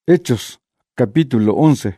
Hechos, capítulo 11.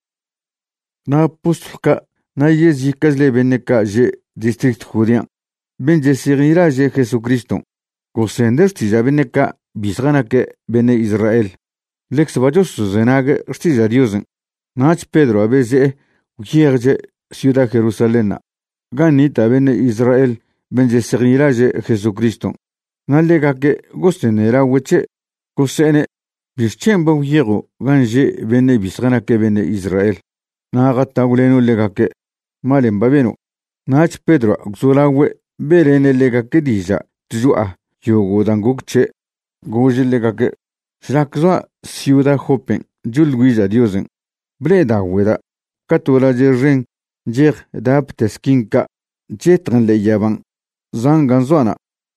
Na apostolka na yezikazle beneka je district Judea. Ben jesirira je Jesucristo. Gosender stiza beneka bisganake bene Israel. Lex vajos zenage stiza Diosen. Nach Pedro abeze ukierje ciudad Jerusalena. Ganita bene Israel ben jesirira je Jesucristo. Nalegake gostenera weche gosene bischemba uyego ganje bene bisganake bene Israel. Nagata uleno legake malemba beno. Nach Pedro xulawe berene legake dija tjua yogo dangukche goje legake shrakzwa ciudad Jopen julguija Diosen. Breda weda katola jerren jer dapteskinka jetran le yaban zanganzwana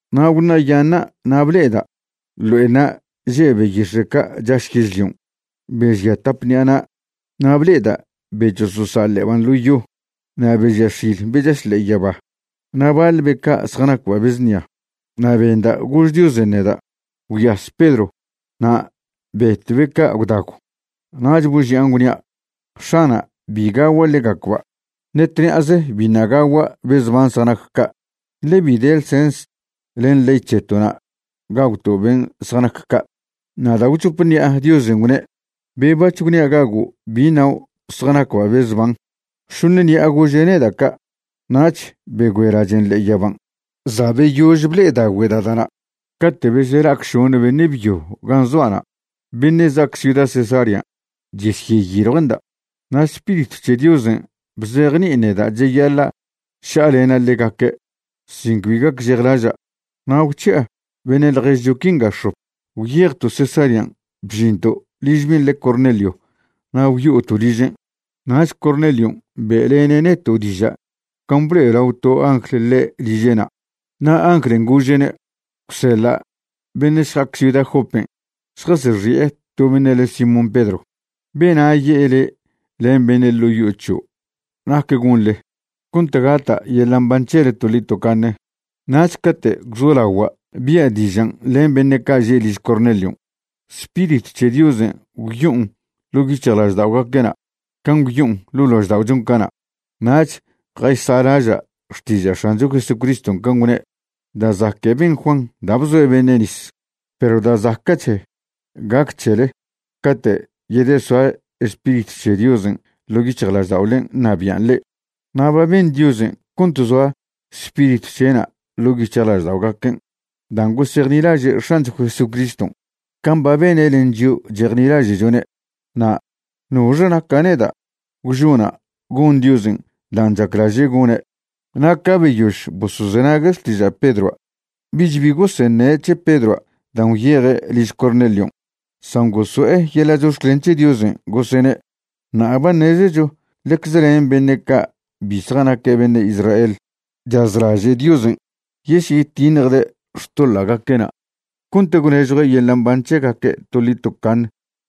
na yana na bleda luena jebe yisheka jashkizlion bezya tapniana na bleda bejosusale wan luyu na bejashil bejasle yaba na balbeka sganakwa beznia na benda gujdiuzeneda uyas Pedro na betveka udaku najbuji angunia shana bigawa legakwa netri aze binagawa bezvan sanakka lebidel sens len leichetona gauto ben sanakka nada uchupni Diosengune beba chukni agagu binau sanakwa bezvan shunni agujene daka nach beguerajen le yaban zabe yojble da wedadana katte bezer aksyon ve nebyo ganzwana binezak ciudad Cesaria jeski gironda na spirit chediozen bzerni ineda jeyala shalena legake singwiga gjerlaja na uche benel rejokinga shop uyerto Cesarian bjinto lijmin le Cornelio na uyu otolijen nas Cornelio belenene todija kambre rauto angle le lijena na angle ngujene kusela beneshak ciudad Jopen skhasri to benele Simon Pedro bena yele len benelo yucho nake gunle kuntagata yelambanchere tolito kane nachkate gzulawa bia dijan len beneka jelis Cornelio spirit chediozen uyun logichalas dawgakena kan uyun lulos dawjunkana nach qaisaraja stija shanjo Jesucristo kangune da zakeben Juan dabzo benenis pero da zakkache gakchele kate yedeswa spirit chediozen logichalas dawlen nabianle nababen diozen kuntuzwa spirit chena logichalas dawgaken dango sernilage shanjo Jesucristo kamba ben elenju jernilage jone na nujana kaneda ujuna gundiozen lanjaklaje gune na kabeyush bosuzenagas tija Pedro bijbigo seneche Pedro dan yere lis Cornelion sangoso yela jos klenche diozen gosene na abanejo lekzeren beneka bisrana kebene Israel jazraje diozen yeshi tinerde stolaga kena kunte gunejo yelan banche kake tolito kan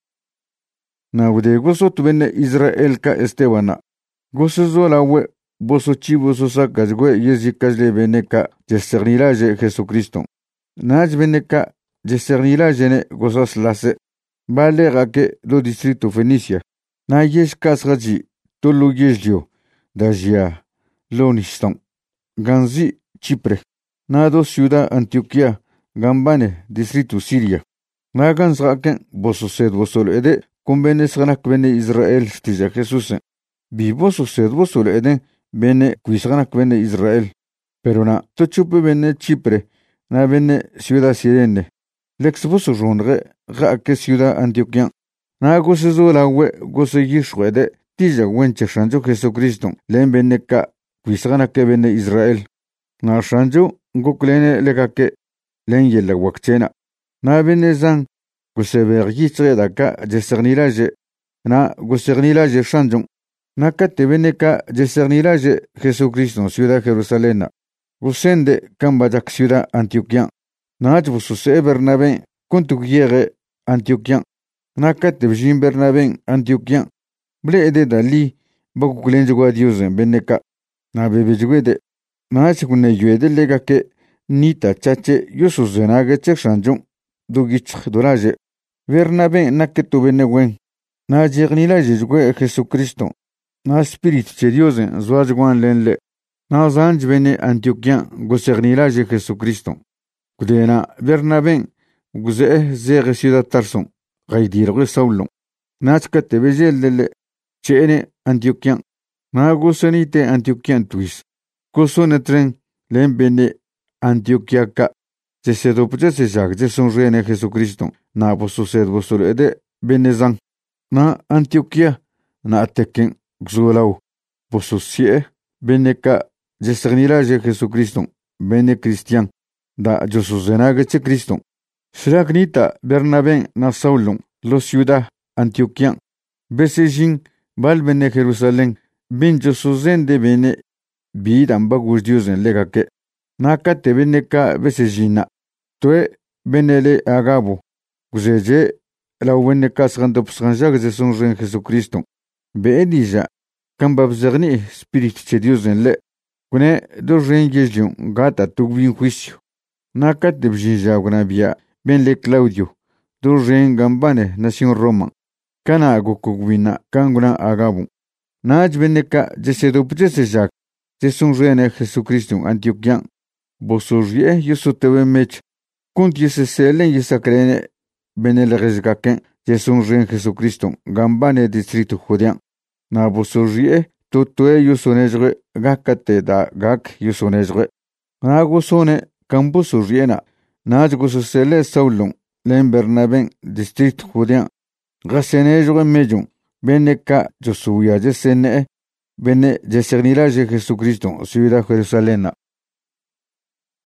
na ude goso tubene Israel ka Estebana goso zolawe boso chiboso sakajwe yezikajle beneka jesernilage Jesucristo naj beneka jesernilage ne gosas lase vale gake lo distrito Fenicia na yesh kasraji tolo yezio dajia loniston ganzi Chipre na do ciudad Antioquia gambane distrito Siria na gansraken boso sed bosol ede convenes ganak bene Israel stija Jesus biboso sed bosol ede bene kuisganak bene Israel pero na tochupe bene Chipre na bene ciudad Sirene lex boso ronre ga ke ciudad Antioquia na gosezo lawe gose yishwede tija wenche shanjo Jesucristo len bene ka kuisganak bene Israel na shanjo ngoklene legake len yela wakchena na bene zan gosebergitre daka jesernilage na gosernilage shanjo na kate beneka jesernilage Jesucristo ciudad Jerusalena gosende kambajak ciudad Antioquia na jbususe Bernabe kuntugyere Antioquia na kate bjin Bernabe Antioquia blede dali baguklenje gwa diozen beneka na bebejwede na chikune yuede legake nita chache yosuzenage chekshanjo dugich doraje Bernabé naketu benewen. Na jegnila jejwe Jesucristo. Na Espíritu de Dios zuajwan lenle. Na zanj bene Antioquian gosegnila je Jesucristo. Kudena Bernabé guze zege ciudad Tarson. Gaidirwe Saulon. Nachkate bejel dele chene Antioquian. Na gosenite Antioquian tuis. Gosonetren len bene Antioquiaca. Se dopje se jag je sonrene Jesucristo. Na bosused bosulede benezan. Na Antioquia na ateken gzulau. Bosusie beneka jesegnila je Jesucristo. Bene Cristian. Da josuzenage che Cristo. Shragnita Bernabé na Saulon. Los ciudad Antioquian. Besejin bal bene Jerusalén. Ben josuzen de bene bidan bagus diusen legake. Nakate beneka besejina. Tue benele agabo. Guzeje la beneka srandopsranjag de sonren Jesucristo. Be edija. Kambabzerni Espíritu de Dios en le. Kune do rengejion gata tugvin juicio. Nakate bjinja gunabia. Ben le Claudio. Do rengambane nación Roma. Kana agukugwina kanguna agabo. Naj beneka jesedopje sejak. Sonren Jesucristo Antioquian. Bosorie yosotewe mech. Kunt yeseselen yesakrene benele resgaken. Sonren Jesucristo. Gambane distrito Judean. Na bosorie totue yosonejre gakate da gak yosonejre. Na gosone kambosoriena. Naj gososele Saulon. Len Bernabé distrito Judean. Gasenejre mejon. Beneka josuya yesene. Bene yesegnila je Jesucristo. Ciudad Jerusalén.